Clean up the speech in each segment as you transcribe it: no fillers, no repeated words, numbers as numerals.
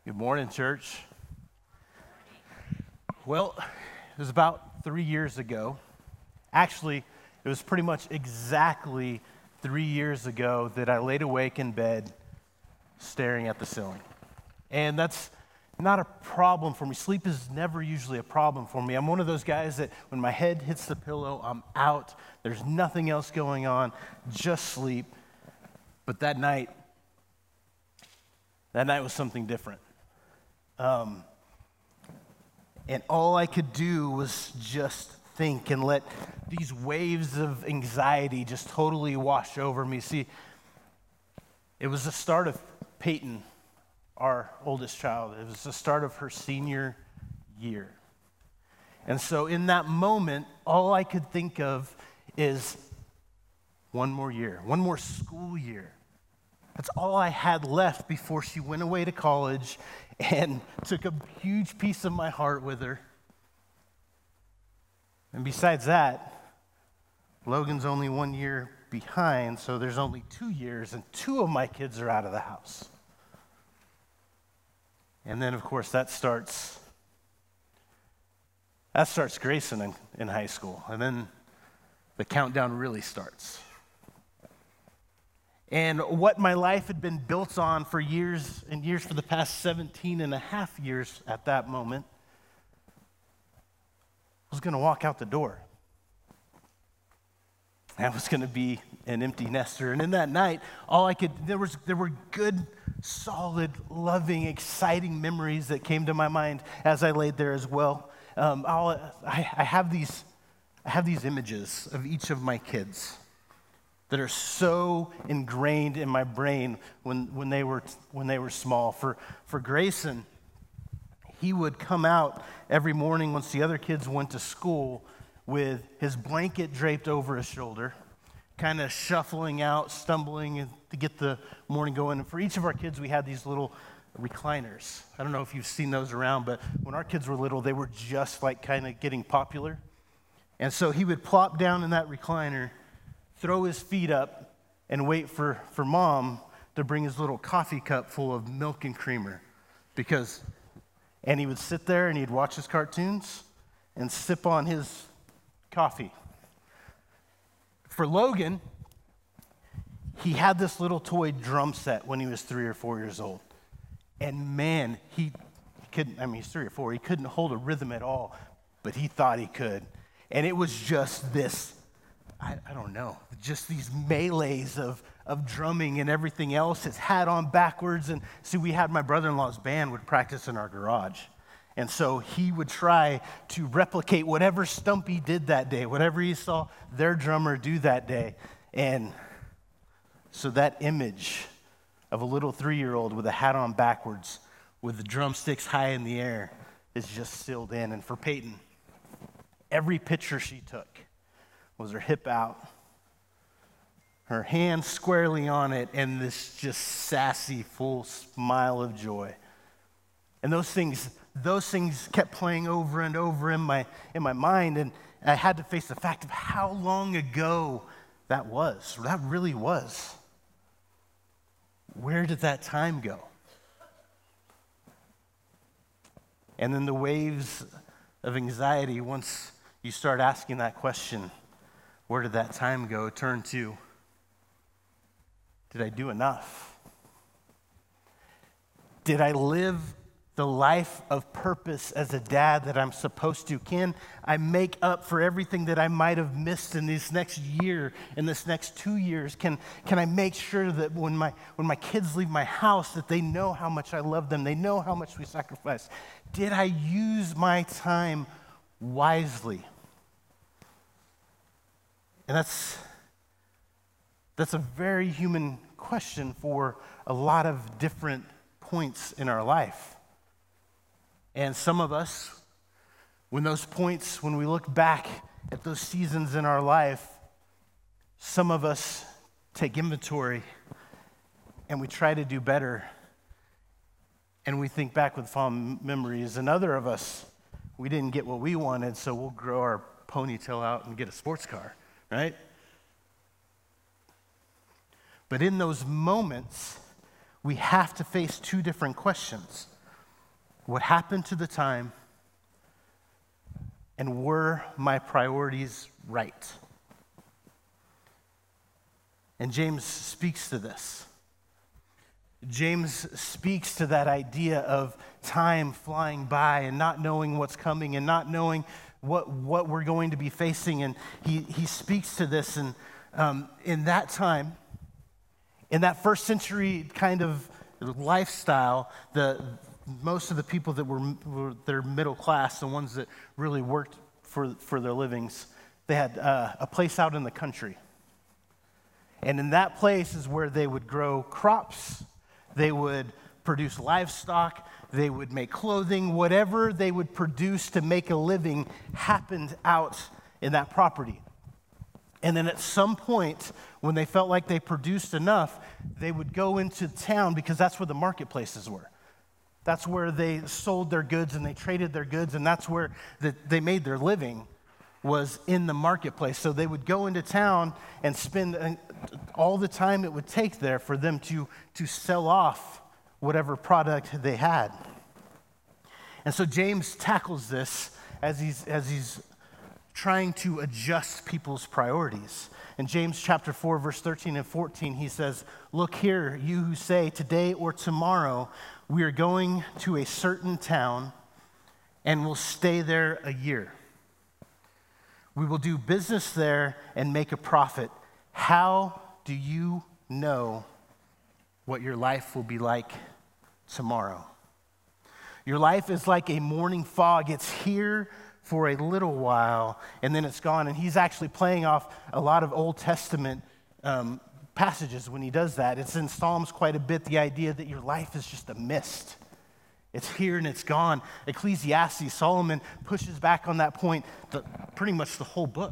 Good morning, church. Well, it was about 3 years ago. Actually, it was pretty much exactly 3 years ago that I laid awake in bed staring at the ceiling. And that's not a problem for me. Sleep is never usually a problem for me. I'm one of those guys that when my head hits the pillow, I'm out. There's nothing else going on, just sleep. But that night was something different. And all I could do was just think and let these waves of anxiety just totally wash over me. See, it was the start of Peyton, our oldest child. It was the start of her senior year. And so in that moment, all I could think of is one more year, one more school year. That's all I had left before she went away to college and took a huge piece of my heart with her. And besides that, Logan's only 1 year behind, so there's only 2 years, and 2 of my kids are out of the house. And then, of course, that starts Grayson in high school, and then the countdown really starts. And what my life had been built on for years and years, for the past 17 and a half years at that moment, was going to walk out the door. I was going to be an empty nester. And in that night, there were good, solid, loving, exciting memories that came to my mind as I laid there as well. I have these images of each of my kids that are so ingrained in my brain when they were small. For Grayson, he would come out every morning once the other kids went to school with his blanket draped over his shoulder, kind of shuffling out, stumbling to get the morning going. And for each of our kids, we had these little recliners. I don't know if you've seen those around, but when our kids were little, they were just like kind of getting popular. And so he would plop down in that recliner, throw his feet up, and wait for mom to bring his little coffee cup full of milk and creamer. And he would sit there and he'd watch his cartoons and sip on his coffee. For Logan, he had this little toy drum set when he was 3 or 4 years old. And man, he's 3 or 4, he couldn't hold a rhythm at all, but he thought he could. And it was just this, I don't know, just these melees of drumming and everything else. His hat on backwards. And see, we had my brother-in-law's band would practice in our garage. And so he would try to replicate whatever Stumpy did that day, whatever he saw their drummer do that day. And so that image of a little 3-year-old with a hat on backwards, with the drumsticks high in the air, is just sealed in. And for Peyton, every picture she took was her hip out, her hand squarely on it, and this just sassy, full smile of joy. And those things kept playing over and over in my mind, and I had to face the fact of how long ago that really was. Where did that time go? And then the waves of anxiety, once you start asking that question, where did that time go, turn to, did I do enough? Did I live the life of purpose as a dad that I'm supposed to? Can I make up for everything that I might have missed in this next year, in this next 2 years? Can I make sure that when my kids leave my house, that they know how much I love them, they know how much we sacrifice? Did I use my time wisely? And that's a very human question for a lot of different points in our life. And some of us, when we look back at those seasons in our life, some of us take inventory and we try to do better. And we think back with fond memories. And other of us, we didn't get what we wanted, so we'll grow our ponytail out and get a sports car, right? But in those moments, we have to face 2 different questions. what happened to the time, and were my priorities right? And James speaks to this. James speaks to that idea of time flying by and not knowing what's coming and not knowing what we're going to be facing. And he speaks to this. And in that time, in that first century kind of lifestyle, most of the people that were their middle class, the ones that really worked for their livings, they had a place out in the country. And in that place is where they would grow crops, they would produce livestock, they would make clothing, whatever they would produce to make a living happened out in that property. And then at some point, when they felt like they produced enough, they would go into town because that's where the marketplaces were. That's where they sold their goods and they traded their goods, and that's where they made their living, was in the marketplace. So they would go into town and spend all the time it would take there for them to sell off whatever product they had. And so James tackles this as he's trying to adjust people's priorities. In James chapter 4, verse 13 and 14, he says, "Look here, you who say, today or tomorrow, we are going to a certain town and will stay there a year. We will do business there and make a profit. How do you know what your life will be like tomorrow? Your life is like a morning fog. It's here for a little while, and then it's gone." And he's actually playing off a lot of Old Testament passages when he does that. It's in Psalms quite a bit, the idea that your life is just a mist. It's here and it's gone. Ecclesiastes, Solomon pushes back on that point pretty much the whole book.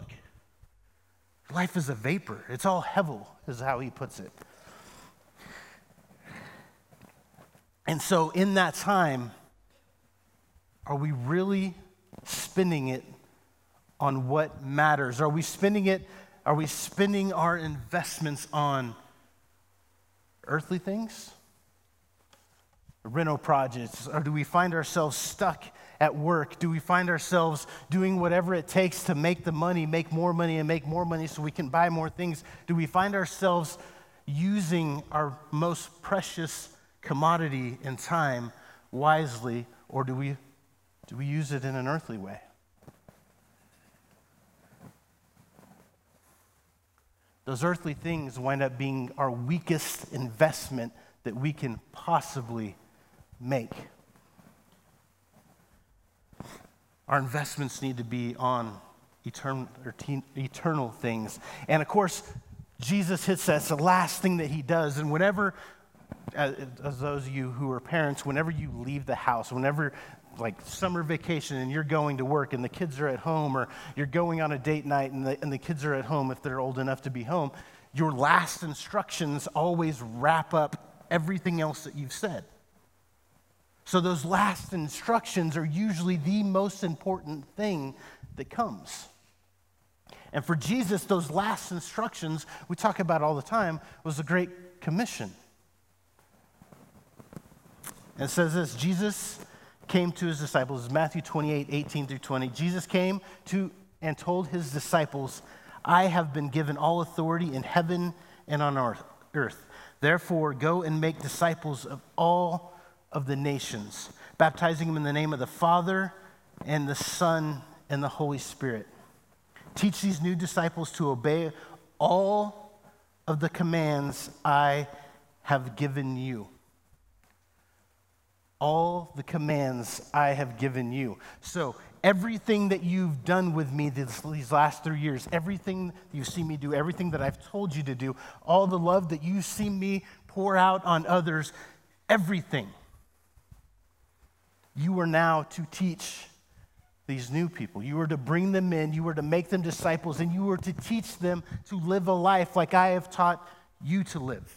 Life is a vapor. It's all hevel, is how he puts it. And so in that time, are we really spending it on what matters? Are we spending our investments on earthly things? Rental projects? Or do we find ourselves stuck at work? Do we find ourselves doing whatever it takes to make the money, make more money, and make more money so we can buy more things? Do we find ourselves using our most precious commodity and time wisely, or do we use it in an earthly way? Those earthly things wind up being our weakest investment that we can possibly make. Our investments need to be on eternal things. And of course, Jesus hits that. It's the last thing that he does. And whenever, as those of you who are parents, whenever you leave the house, whenever like summer vacation and you're going to work and the kids are at home, or you're going on a date night and the kids are at home if they're old enough to be home, your last instructions always wrap up everything else that you've said. So those last instructions are usually the most important thing that comes. And for Jesus, those last instructions, we talk about all the time, was the Great Commission. And it says this: Jesus came to his disciples, Matthew 28, 18 through 20. Jesus came to and told his disciples, "I have been given all authority in heaven and on earth. Therefore, go and make disciples of all of the nations, baptizing them in the name of the Father and the Son and the Holy Spirit. Teach these new disciples to obey all of the commands I have given you." All the commands I have given you. So everything that you've done with me these last 3 years, everything you've seen me do, everything that I've told you to do, all the love that you've seen me pour out on others, everything, you are now to teach these new people. You are to bring them in, you are to make them disciples, and you are to teach them to live a life like I have taught you to live.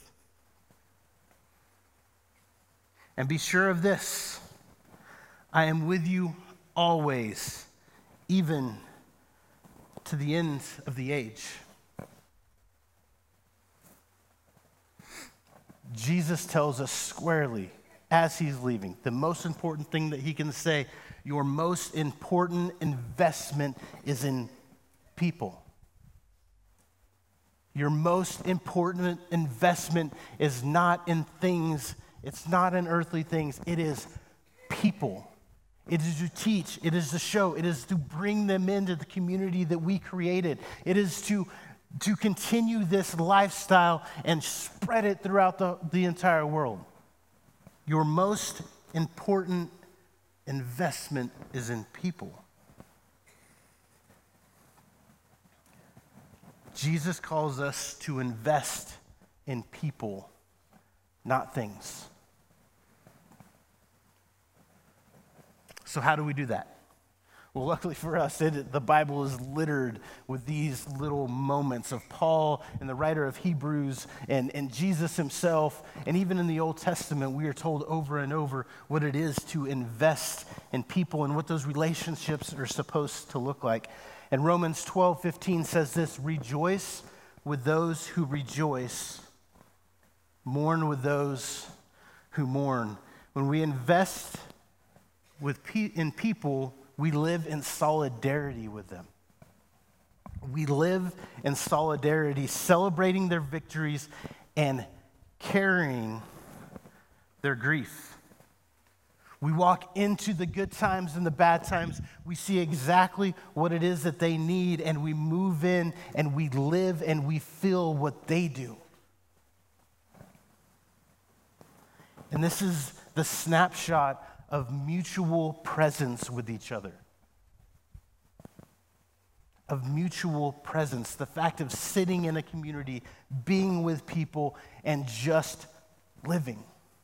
And be sure of this: I am with you always, even to the end of the age. Jesus tells us squarely as he's leaving. The most important thing that he can say, your most important investment is in people. Your most important investment is not in things, it's not in earthly things, it is people. It is to teach, it is to show, it is to bring them into the community that we created. It is to continue this lifestyle and spread it throughout the entire world. Your most important investment is in people. Jesus calls us to invest in people, not things. So how do we do that? Well, luckily for us, the Bible is littered with these little moments of Paul and the writer of Hebrews and Jesus himself. And even in the Old Testament, we are told over and over what it is to invest in people and what those relationships are supposed to look like. And Romans 12:15 says this, rejoice with those who rejoice, mourn with those who mourn. When we invest in people, we live in solidarity with them. We live in solidarity, celebrating their victories and carrying their grief. We walk into the good times and the bad times. We see exactly what it is that they need, and we move in and we live and we feel what they do. And this is the snapshot of mutual presence with each other. Of mutual presence, the fact of sitting in a community, being with people, and just living.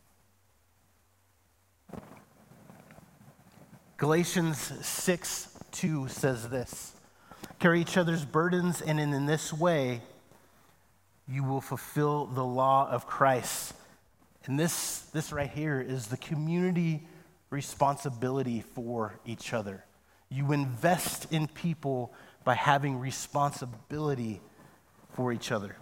Galatians 6:2 says this, carry each other's burdens, and in this way, you will fulfill the law of Christ. And this right here is the community responsibility for each other. You invest in people by having responsibility for each other.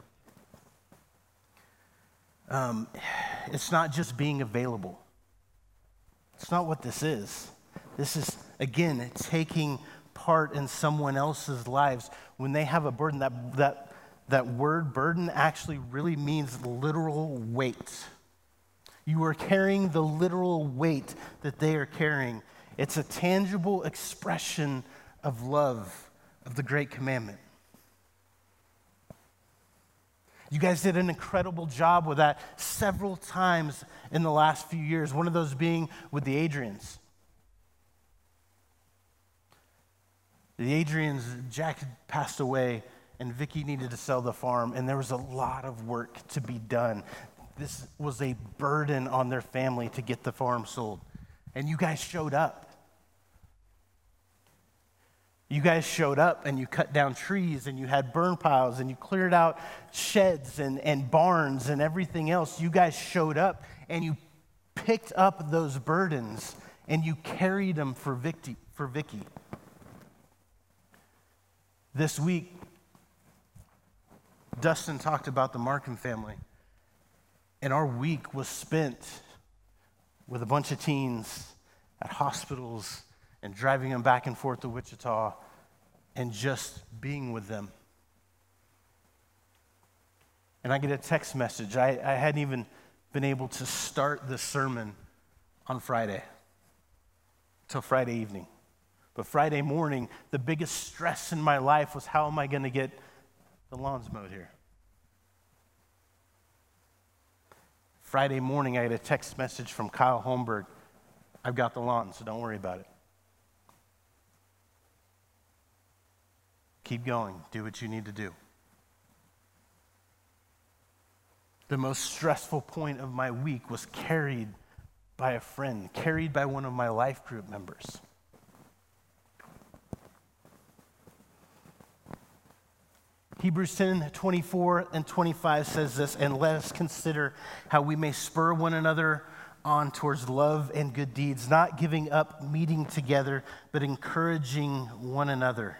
It's not just being available. It's not what this is. This is, again, taking part in someone else's lives. When they have a burden, that word burden actually really means literal weight. You are carrying the literal weight that they are carrying. It's a tangible expression of love, of the great commandment. You guys did an incredible job with that several times in the last few years, one of those being with the Adrians. The Adrians, Jack had passed away, and Vicky needed to sell the farm, and there was a lot of work to be done. This was a burden on their family to get the farm sold. And you guys showed up. You guys showed up and you cut down trees and you had burn piles and you cleared out sheds and barns and everything else. You guys showed up and you picked up those burdens and you carried them for Vicky. This week, Dustin talked about the Markham family. And our week was spent with a bunch of teens at hospitals and driving them back and forth to Wichita and just being with them. And I get a text message. I hadn't even been able to start the sermon on Friday, till Friday evening. But Friday morning, the biggest stress in my life was, how am I going to get the lawns mowed here? Friday morning, I had a text message from Kyle Holmberg. I've got the lawn, so don't worry about it. Keep going. Do what you need to do. The most stressful point of my week was carried by a friend, carried by one of my life group members. Hebrews 10:24 and 25 says this, and let us consider how we may spur one another on towards love and good deeds, not giving up meeting together, but encouraging one another.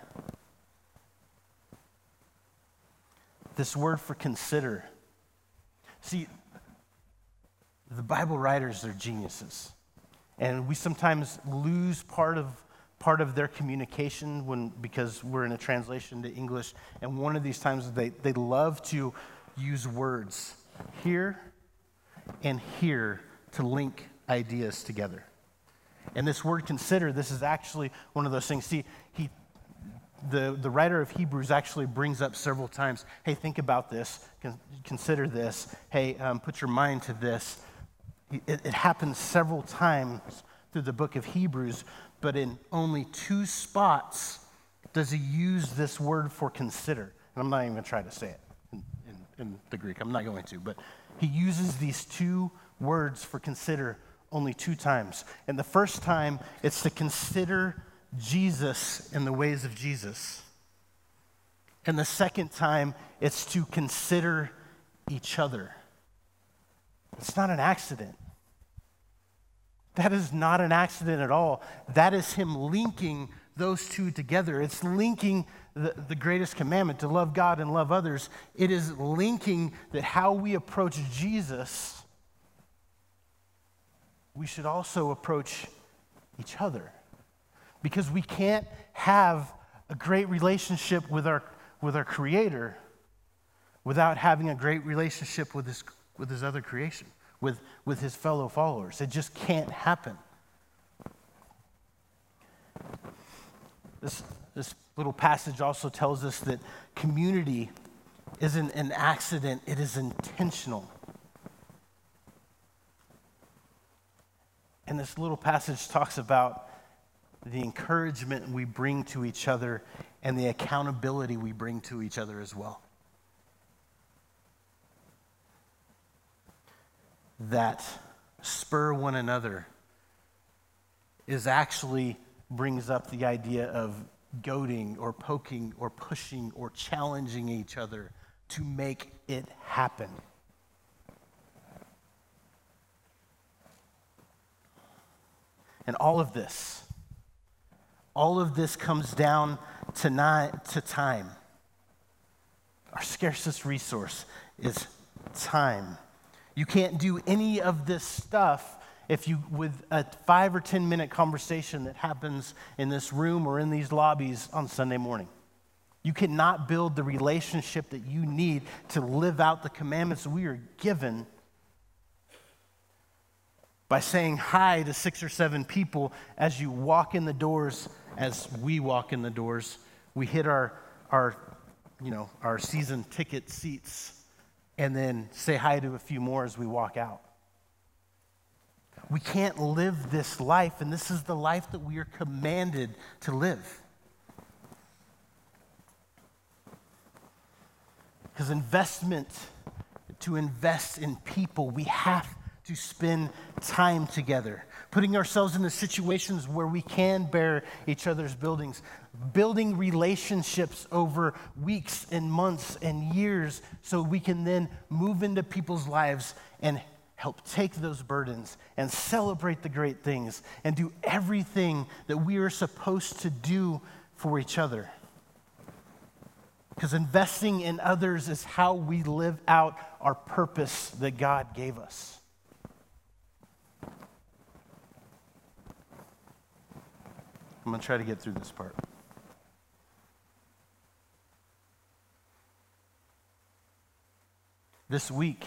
This word for consider. See, The Bible writers are geniuses. And we sometimes lose part of their communication because we're in a translation to English. And one of these times they love to use words here and here to link ideas together. And this word consider, this is actually one of those things. See, the writer of Hebrews actually brings up several times, hey, think about this, consider this, hey, put your mind to this. It happens several times through the book of Hebrews, but in only 2 spots does he use this word for consider. And I'm not even going to try to say it in the Greek. I'm not going to, but he uses these 2 words for consider only 2 times. And the first time, it's to consider Jesus and the ways of Jesus. And the second time, it's to consider each other. It's not an accident. That is not an accident at all. That is him linking those 2 together. It's linking the greatest commandment, to love God and love others. It is linking that how we approach Jesus, we should also approach each other. Because we can't have a great relationship with our Creator without having a great relationship with his other creation, with his fellow followers. It just can't happen. This little passage also tells us that community isn't an accident, it is intentional. And this little passage talks about the encouragement we bring to each other and the accountability we bring to each other as well. That spur one another actually brings up the idea of goading or poking or pushing or challenging each other to make it happen. And all of this comes down to time. Our scarcest resource is time. You can't do any of this stuff with a 5 or 10 minute conversation that happens in this room or in these lobbies on Sunday morning. You cannot build the relationship that you need to live out the commandments we are given by saying hi to 6 or 7 people as you walk in the doors. As we walk in the doors, we hit our season ticket seats and then say hi to a few more as we walk out. We can't live this life, and this is the life that we are commanded to live. Because to invest in people, we have to spend time together, putting ourselves in the situations where we can bear each other's burdens, building relationships over weeks and months and years so we can then move into people's lives and help take those burdens and celebrate the great things and do everything that we are supposed to do for each other. Because investing in others is how we live out our purpose that God gave us. I'm going to try to get through this part. This week,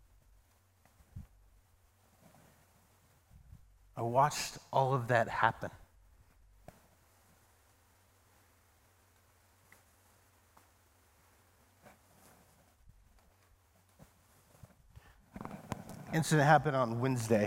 I watched all of that happen. Incident happened on Wednesday.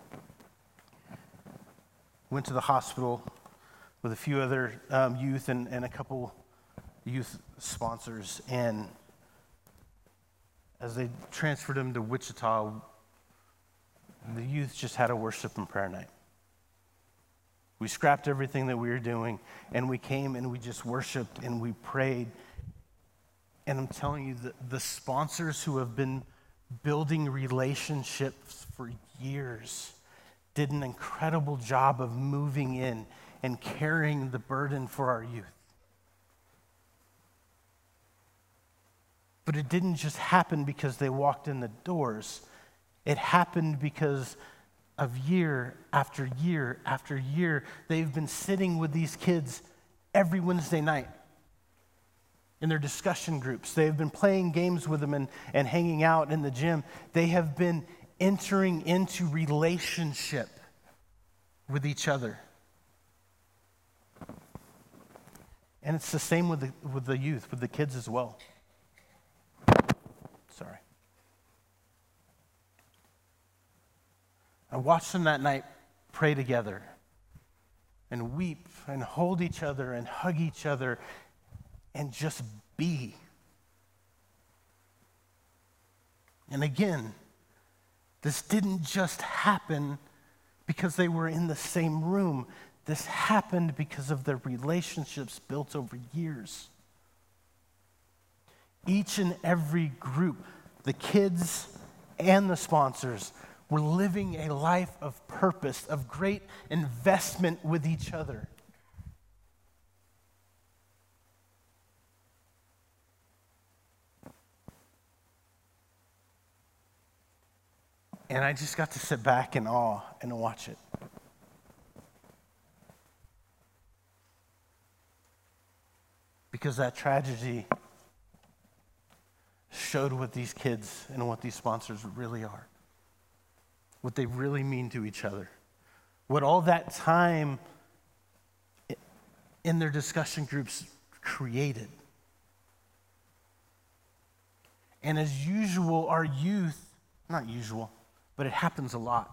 Went to the hospital with a few other youth and a couple youth sponsors. And as they transferred him to Wichita, the youth just had a worship and prayer night. We scrapped everything that we were doing, and we came and we just worshiped and we prayed. And I'm telling you, the sponsors who have been building relationships for years did an incredible job of moving in and carrying the burden for our youth. But it didn't just happen because they walked in the doors. It happened because of year after year after year, they've been sitting with these kids every Wednesday night in their discussion groups. They've been playing games with them and hanging out in the gym. They have been entering into relationship with each other. And it's the same with the youth, with the kids as well. Sorry. I watched them that night pray together and weep and hold each other and hug each other and just be. And again, this didn't just happen because they were in the same room. This happened because of their relationships built over years. Each and every group, the kids and the sponsors, were living a life of purpose, of great investment with each other. And I just got to sit back in awe and watch it. Because that tragedy showed what these kids and what these sponsors really are, what they really mean to each other, what all that time in their discussion groups created. And as usual, our youth, not usual, but it happens a lot.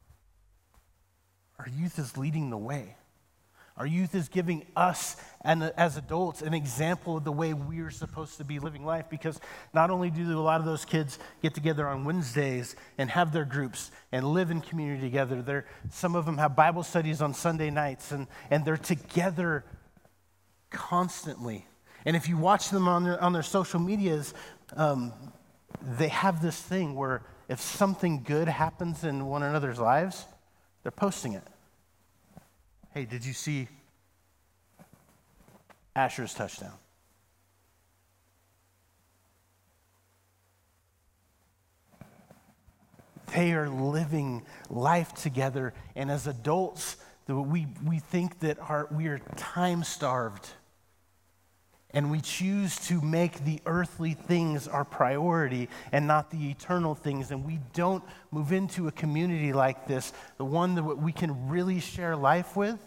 Our youth is leading the way. Our youth is giving us, and as adults, an example of the way we're supposed to be living life, because not only do a lot of those kids get together on Wednesdays and have their groups and live in community together, some of them have Bible studies on Sunday nights, and they're together constantly. And if you watch them on their social medias, they have this thing where if something good happens in one another's lives, they're posting it. Hey, did you see Asher's touchdown? They are living life together, and as adults, we think that we are time-starved, and we choose to make the earthly things our priority and not the eternal things, and we don't move into a community like this, the one that we can really share life with.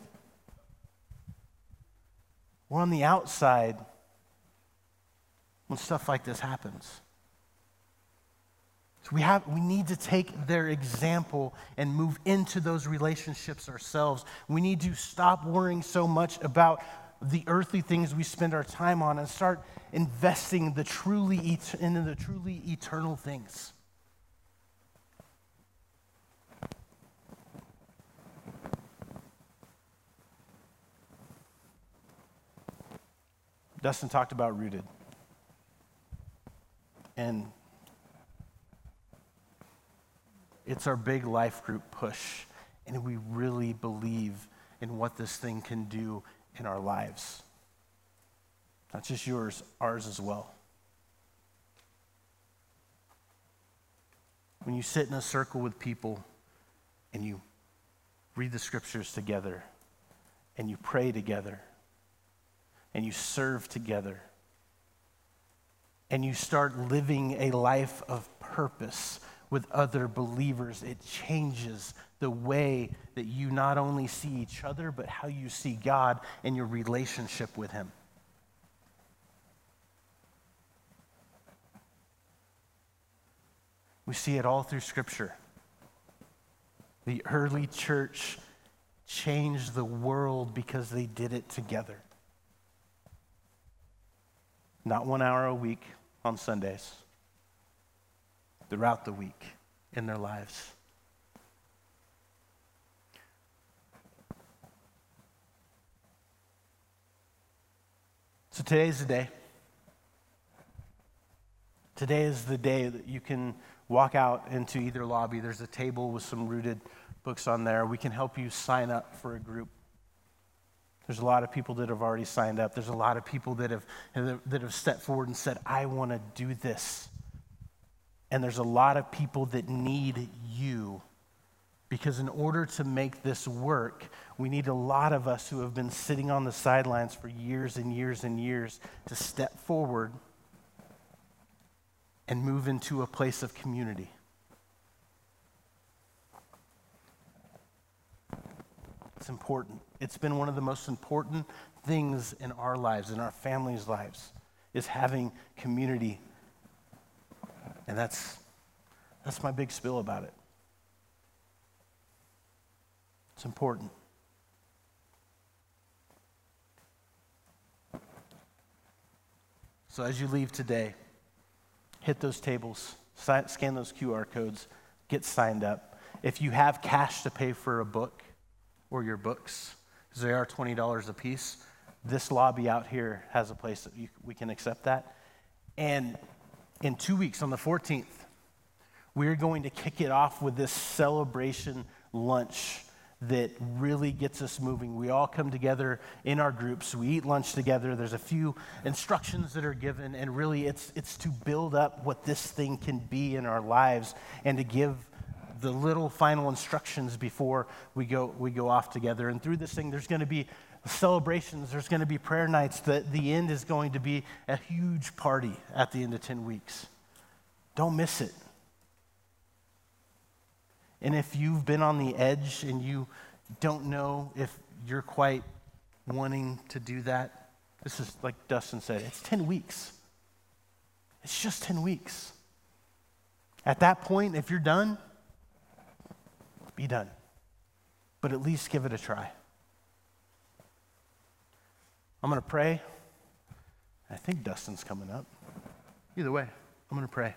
We're on the outside when stuff like this happens. So we need to take their example and move into those relationships ourselves. We need to stop worrying so much about the earthly things we spend our time on and start investing into the truly eternal things. Dustin talked about Rooted. And it's our big life group push. And we really believe in what this thing can do in our lives. Not just yours, ours as well. When you sit in a circle with people and you read the scriptures together and you pray together and you serve together and you start living a life of purpose with other believers, it changes the way that you not only see each other, but how you see God and your relationship with Him. We see it all through Scripture. The early church changed the world because they did it together. Not 1 hour a week on Sundays, throughout the week in their lives. So today's the day. Today is the day that you can walk out into either lobby. There's a table with some Rooted books on there. We can help you sign up for a group. There's a lot of people that have already signed up. There's a lot of people that have stepped forward and said, I want to do this. And there's a lot of people that need you, because in order to make this work, we need a lot of us who have been sitting on the sidelines for years and years and years to step forward and move into a place of community. It's important. It's been one of the most important things in our lives, in our families' lives, is having community. And that's my big spill about it. It's important. So as you leave today, hit those tables, scan those QR codes, get signed up. If you have cash to pay for a book or your books, because they are $20 a piece, this lobby out here has a place that we can accept that. And in 2 weeks, on the 14th, we're going to kick it off with this celebration lunch that really gets us moving. We all come together in our groups. We eat lunch together. There's a few instructions that are given, and really it's to build up what this thing can be in our lives and to give the little final instructions before we go off together. And through this thing, there's going to be celebrations. There's going to be prayer nights. The end is going to be a huge party at the end of 10 weeks. Don't miss it. And if you've been on the edge and you don't know if you're quite wanting to do that, this is like Dustin said, it's 10 weeks. It's just 10 weeks. At that point, if you're done, be done. But at least give it a try. I'm going to pray. I think Dustin's coming up. Either way, I'm going to pray.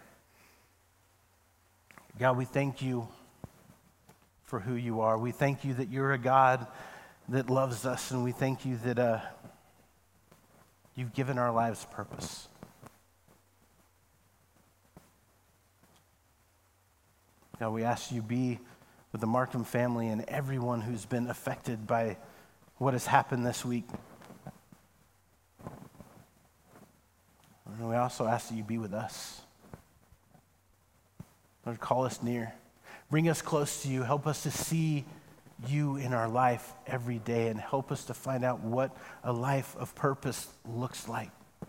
God, we thank you for who you are. We thank you that you're a God that loves us, and we thank you that you've given our lives purpose. God, we ask you be with the Markham family and everyone who's been affected by what has happened this week. And we also ask that you be with us. Lord, call us near. Bring us close to you. Help us to see you in our life every day, and help us to find out what a life of purpose looks like.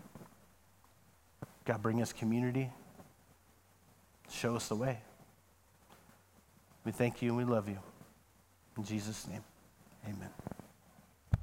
God, bring us community. Show us the way. We thank you and we love you. In Jesus' name, amen.